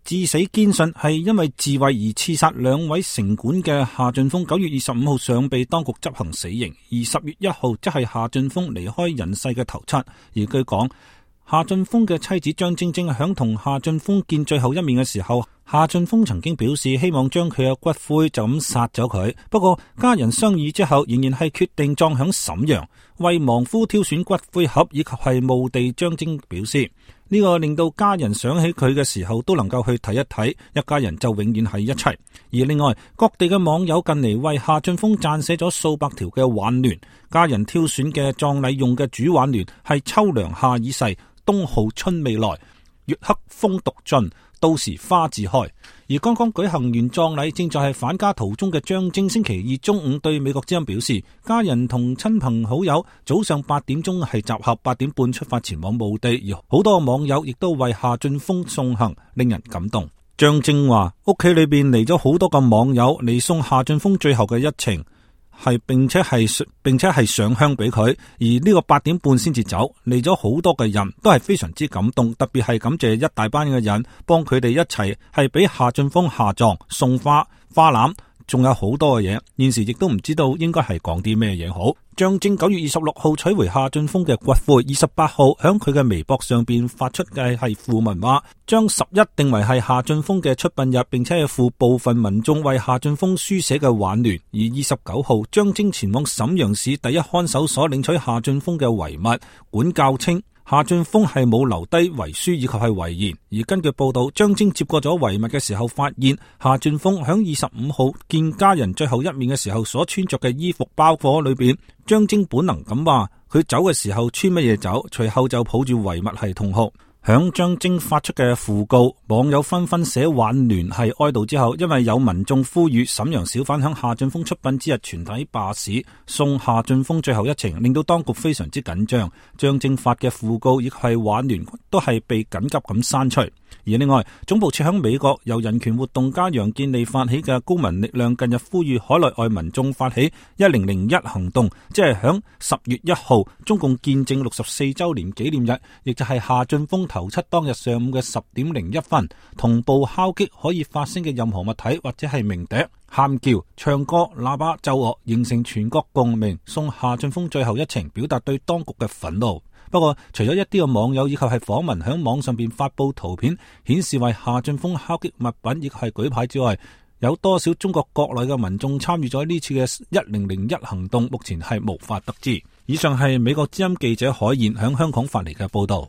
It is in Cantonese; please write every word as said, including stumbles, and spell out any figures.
至死堅信係因為自衛而刺殺兩位城管嘅夏俊峰，九月二十五號上被當局執行死刑，而十月一號即係夏俊峰離開人世嘅頭七。而據講，夏俊峰嘅妻子張晶晶響同夏俊峰見最後一面嘅時候，夏俊峰曾經表示希望將佢嘅骨灰就咁殺咗佢，不過家人商議之後仍然係決定葬響瀋陽。為亡夫挑選骨灰盒以及係墓地，張晶表示呢、這個令到家人想起佢嘅時候都能夠去睇一睇，一家人就永遠喺一齊。而另外各地嘅網友近嚟為夏俊峰撰寫咗數百條嘅挽聯，家人挑選嘅葬禮用嘅主挽聯係秋涼夏已逝，冬浩春未來，月黑風獨盡，到時花自開。而剛剛舉行完葬禮，正在係返家途中嘅張晶，星期二中午對美國之音表示，家人同親朋好友早上八點鐘係集合，八點半出發前往墓地，而好多網友亦都為夏俊峰送行，令人感動。張晶話屋企裏邊嚟咗好多個網友嚟送夏俊峰最後嘅一程，係並且係並且係上香俾佢，而呢個八點半先至走，嚟咗好多嘅人都係非常之感動，特別係感謝一大班嘅人幫佢哋一齊係俾夏俊峰下葬送花花籃，仲有好多嘅嘢，現時亦都唔知道應該係講啲咩嘢好。張晶九月二十六號取回夏俊峰嘅骨灰，二十八號響佢嘅微博上邊發出嘅係訃文話，將十一定為係夏俊峰嘅出殯日，並且係附部分民眾為夏俊峰書寫嘅挽聯。而二十九號，張晶前往瀋陽市第一看守所領取夏俊峰嘅遺物，管教稱夏俊峰係冇留低遺書以及係遺言。而根據報道，張晶接過咗遺物嘅時候，發現夏俊峰響二十五號見家人最後一面嘅時候所穿着嘅衣服包裹裏邊，張晶本能咁話佢走嘅時候穿乜嘢走，隨後就抱住遺物係痛哭。響張晶發出嘅訃告，網友紛紛寫挽聯係哀悼之後，因為有民眾呼籲瀋陽小販響夏俊峰出殯之日全體罷市，送夏俊峰最後一程，令到當局非常之緊張。張晶發嘅訃告以及係挽聯都係被緊急咁刪除。而另外，總部設響美國由人權活動家楊建利發起嘅公民力量近日呼籲海內外民眾發起一零零一行動，即係響十月一號中共建政六十四周年紀念日，亦就係夏俊峰頭七當日上午嘅十點零一分，同步敲擊可以發聲嘅任何物體或者係鳴笛、喊叫、唱歌、喇叭奏樂，形成全國共鳴，送夏俊峰最後一程，表達對當局嘅憤怒。不過除咗一啲嘅網友以及係訪民響網上邊發布圖片顯示為夏俊峰敲擊物品以及係舉牌之外，有多少中國國內嘅民眾參與咗呢次嘅一零零一行動，目前係無法得知。以上係美國之音記者海燕響香港發嚟嘅報道。